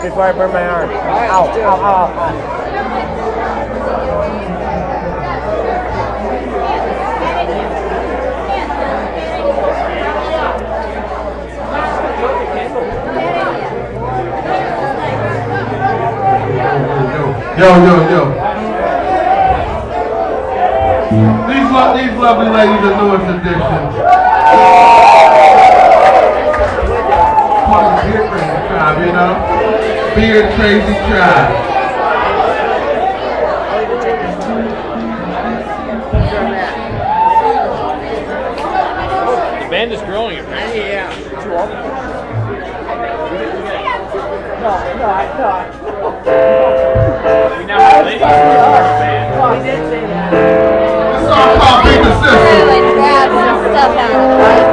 Before I burn my arm. Ow, ow, ow, ow. Yo. These lovely ladies are Lewis Edition. Part of the Beard Crazy Tribe, you know? Beard Crazy Tribe. The band is growing. Yeah. No. We now have ladies in our band. We did say that. This song called Big the Sister. Grab some stuff out of the